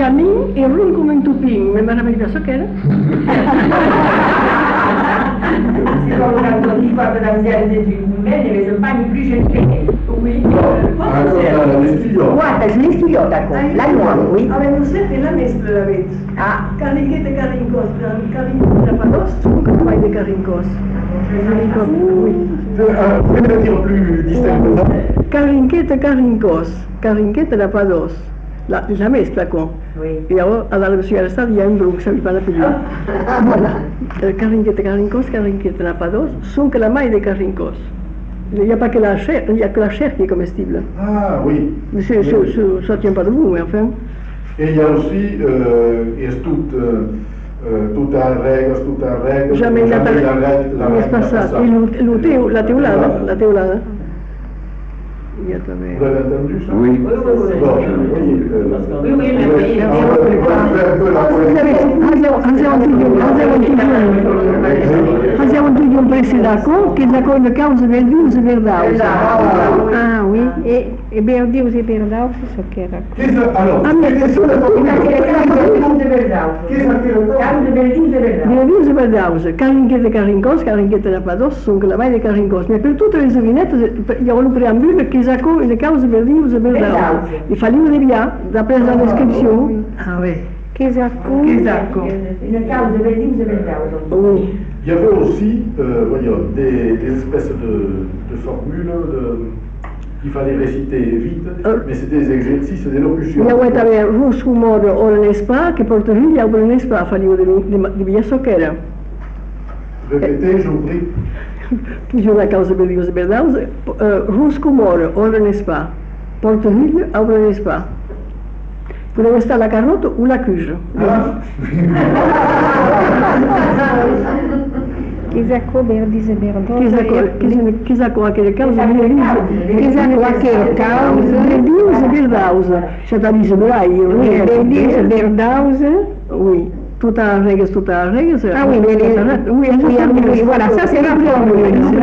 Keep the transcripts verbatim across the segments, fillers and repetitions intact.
Benjamin e rum come un tupin, mi meraviglioso so che era. Si collocano di quando da usare dei bene, sono bagni più centrali. Guarda, je l'ai studiata con la nuova, oui. Avevano sempre la mescla la vedi. Ah, Carrinchetta Carrincos, Carrinchetta Pados, come fai di Carrincos? Pouvez me le dire plus distinctement? Carrinchetta Carrincos, Carrinchetta da Pados. La, la mescla con. oui. Et alors, à la université, il y a un groupe, ça ne veut pas la plus. Voilà. Carrinqueta Carrincos, Carrinqueta Napados, sont que la maille des Carrincos. Il n'y a pas que la chair, il n'y a que la chair qui est comestible. Ah oui. Mais c'est, Oui, c'est, oui. c'est, ça ne tient pas debout, mais enfin. Et il y a aussi, euh, il y a tout, euh, euh, tout un règle, tout un règle. Jamais la jamais la règle, la mais règle c'est pas ça. passable. Et le, le théo, la théolade, la théolade. Il y a Vous también. l'avez entendu ça? Oui. Oui, oui, oui. Bon, vous voyez, euh, Oui, oui, mais oui. on va un peu la Facciamo tutti un presidaco che da con le cause del Dio e Verdausa. Ah oui, e, e Berdius e Verdausa so che era. Qu'est-ce que- alors, Ah, mais qu'est-ce que- Berdius e Verdausa, Carrinchette Carrincos, Carrinchette da Pados, sono che la vai di Carrincos, ma per tutte le sovinette, il y a un préambule che sa con le cause Berdius e Verdausa. Il fallait de bien, d'après la description. Ah oui. Kesako. Kesako. Une cause de Berlin, de Berlin. Oui. il y avait aussi, euh, voyons, des, des espèces de, de formules de- qu'il fallait réciter vite, Euh. mais c'était des exercices d'élocution. Il y a també rus humor o l'espa, que porta rir, hi ha un espa, fallait de, de, de via soquera. Répétez, je vous prie. Toujours la cause de Berdius e Verdausa, rus humor o l'espa, porta rir, a un espa. Poteva stare la carota o la cuge. Ah. Kisako Berdis e Berdosa. Kisako aquele causa, Kisako aquele causa. Berdius e Verdausa. Já está dizendo aí, Berdis e Verdausa. oui. Tout en règle, tout en règle. Ah oui, mais les... Oui, oui, oui, voilà, ça c'est la formule.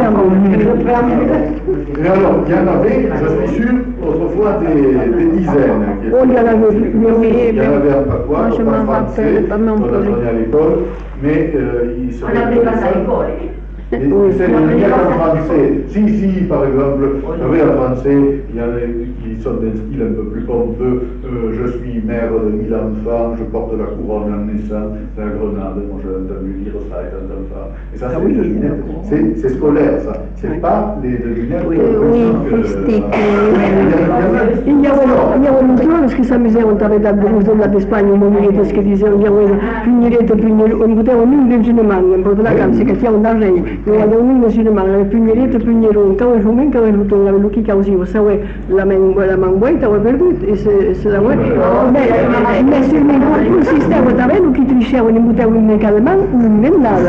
Et alors, il y en avait, je suis sûr, autrefois des, des dizaines. qui étaient- Oh, il y en avait, mais oui, Il y en avait un patois, Moi, je pas m'en français, rappelle pas non qu'on plus. apprenait à l'école, mais euh, ils se On n'appelait pas ça l'école. Et c'est une guerre en français. Si, si, par exemple, vous savez, en français, il y en a qui sont d'un style un peu plus pompeux. Euh, je suis mère de mille enfants, je porte la couronne en naissant de la Grenade. Moi, j'ai entendu dire ça et tant ça. Et ça, Ah c'est oui, des devinettes. C'est, c'est scolaire, ça. C'est Oui. pas les devinettes. Oui, euh, oui, que- rustique. Il y avait, il y avait une chose che si amusavano a vedere della d'Espagna, un momento che dicevano, il y avait Pugneretto, Pugneretto, on poteva un del cinemano, in Porto la Canza, che chiamano da Rei, non aveva un del cinemano, il Pugneretto, Pugneron, cavo il fumen, cavo il lutone, la lucchi causivo, sa la la mangueta, o perduto, e se se la vuoi, ma se il sistema davvero che triscevano, in buttavano in calman, non è nada.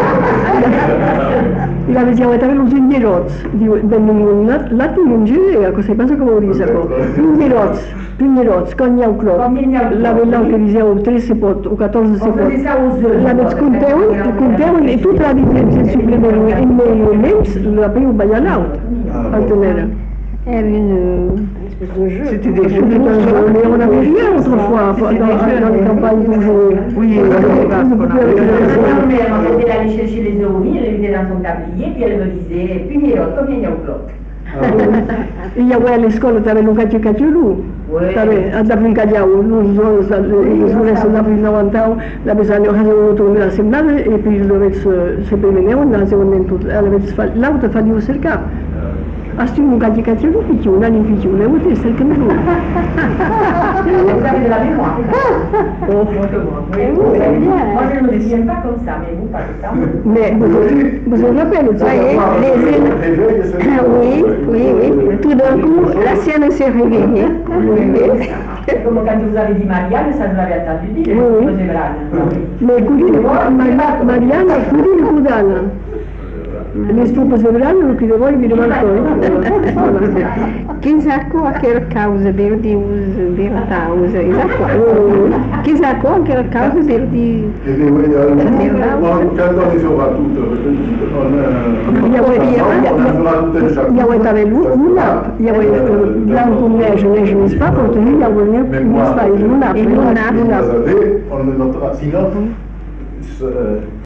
Il aveva davvero un zingherot, del latino in giro, cosa pensa come dice, Pugnerots, Pugnerots, cogna un clop, la vella che diceva tre sepot o quattordici sepot, la veți conteun, conteun e tutta la differenza supplementare in meglio lems, la prima baglialaut, partenere. Era une... C'était des jeux, mais on n'avait rien autrefois dans, dans les campagnes pour jouer. Oui, Ma mère, quand elle allait chercher les ouvriers, elle était dans son tablier, puis elle me disait, Pugnerotte, combien il y a au clock? Il y avait à l'école, tu avais le caccio cacciolou. Tu avais, tu cacciau, nous jouons, les joueurs sont appris novanta ans, la besagno facevano tourner la semblare e poi lo avete se prevenevano, la facevano tutto, l'auto facevo cercare. Asti un caccio cacciolù, picciù, un anno picciù, le avete cercato lui. Vous avez de la mémoire. Oh. Moi, je ne me souviens pas comme ça, mais vous, pas de ça. Mais vous vous vous rappelez, ça y est, les Oui, oui, oui. Tout d'un coup, la sienne s'est réveillée. Comme quand vous avez dit Marianne, ça je l'avais entendu dire. Oui, oui. Così bravo. Mais cugine, Mariana, cugine Cudana. Le stupe severano lo chiede voi mi rimangono. Chissà qualche causa per di us per causa, esatto. Chissà qualche causa per di Quando soprattutto, я вот там луна, я вот бlanco neige, neige не спа, потому что я вот не не спа, луна, луна, луна. on le notera, sinon